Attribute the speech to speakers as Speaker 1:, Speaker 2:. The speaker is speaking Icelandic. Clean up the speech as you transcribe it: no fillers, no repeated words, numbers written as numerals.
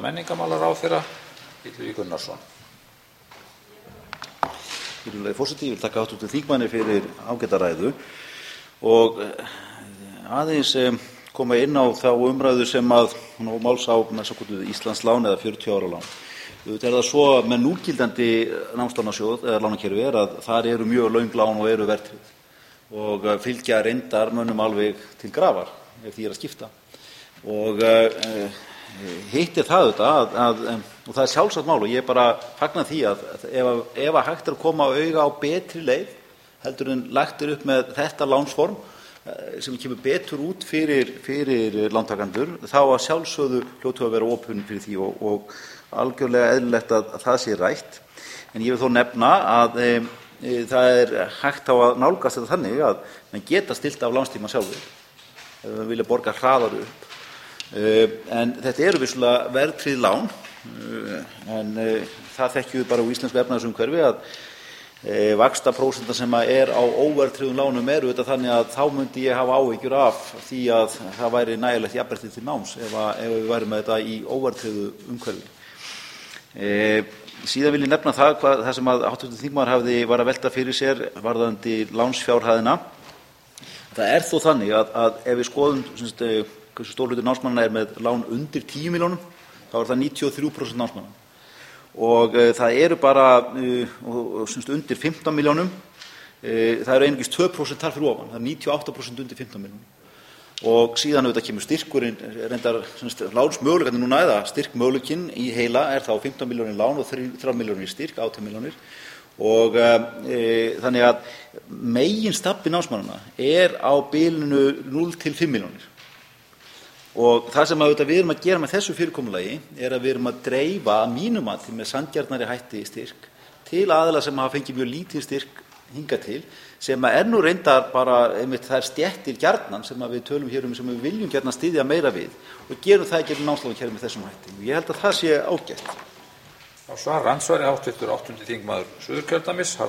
Speaker 1: menningarmálaráðherra Illugi Gunnarsson.
Speaker 2: Virðulegi forseti, ég vil þakka hv. þingmanni fyrir ágæta ræðu og aðeins koma inn á þá umræðu sem að hún á máls á með svokölluðu Íslandslán eða 40 ára lán. Auðvitað það svo með núgildandi námslánasjóð eða lánakerfi að þar eru mjög löng lán og eru verðtryggð og fylgja reyndar mönnum alveg til grafar ef því að skipta. Og hitt það auðvitað og það sjálfsagt mál og ég bara fagna því að ef hægt að koma auga á betri leið heldur en lagt upp með þetta lánsform sem kemur betur út fyrir lántakendur, þá að sjálfsögðu hljótum að vera opin fyrir því og algjörlega eðlilegt að það sé rætt. En ég vil þó nefna að það hægt á að nálgast þetta þannig að menn geta stillt af lánstíma sjálfir ef við vilja borga hraðar upp. En þetta eru vissulega verðtryggð lán en það þekkjum við bara á íslensku efnahagsumhverfi að vaxtaprósentan sem á óverðtryggðum lánum auðvitað þannig að þá myndi ég hafa áhyggjur af því að það væri nægilegt jafnrétti til náms ef við værum með þetta í óverðtryggðu umhverfi. Síðan vil ég nefna það sem að hv. þingmaður var að velta fyrir sér varðandi lánsfjárhæðina. Það þó þannig að ef við skoðum hversu stór hluti námsmanna með lán undir 10 milljónum, þá það 93% námsmanna. Og það eru bara undir 15 milljónum, það eru einungis 2% þar fyrir ofan, það 98% undir 15 milljónum. Og síðan auðvitað kemur styrkurinn, reyndar lánsmöguleikarnir núna eða styrkmöguleikinn í heila þá 15 milljónir lán og 3 milljónir í styrk, 18 milljónir. Og þannig að meginstafli námsmannanna á bilinu 0 til 5 milljónir. Og það sem við erum að gera með þessu fyrirkomulagi að við erum að dreifa að mínu mati með sanngjarnari hætti styrk til aðila sem hafa fengið mjög lítið styrk hingað til, sem nú reyndar bara einmitt þær stéttir gjarnan sem við tölum hér sem við viljum gjarnan styðja meira við og gerum það gegnum námslánakerfi með þessum hætti. Ég held að það sé ágætt.
Speaker 1: Andsvari hv. 8. þingmaður Suðurkjördæmis